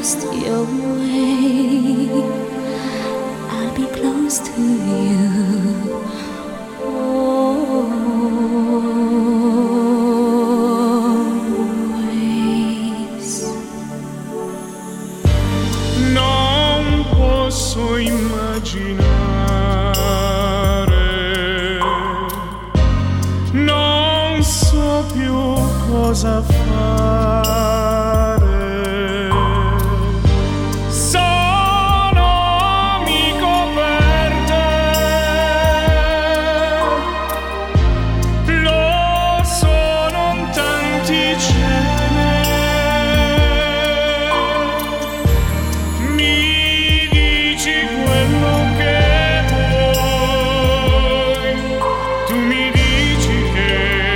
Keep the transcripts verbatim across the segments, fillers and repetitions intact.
lost your way, I'll be close to you. Always. Non posso immaginare, non so più cosa fare. Sono amico per te, lo sono in tanti cieli. Mi dici quello che vuoi, tu mi dici che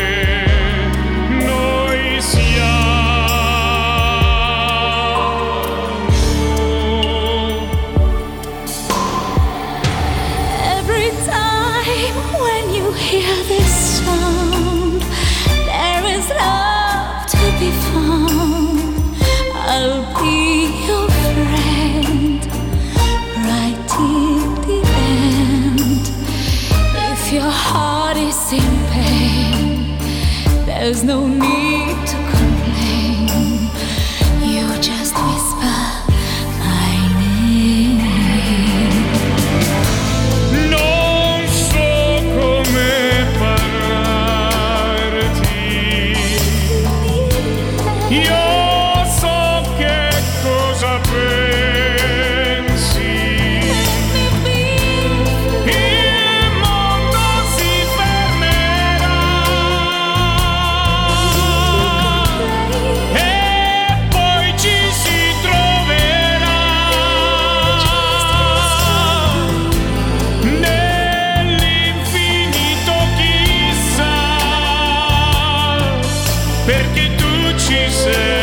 noi Every time when you hear this sound, there is love to be found. I'll be your friend right till the end. If your heart is in pain, there's no need to complain. You just whisper my name. non so come parlarti. Io so che cosa pensi. Il mondo si fermerà e poi ci si troverà nell'infinito, chissà, perché tu ci sei.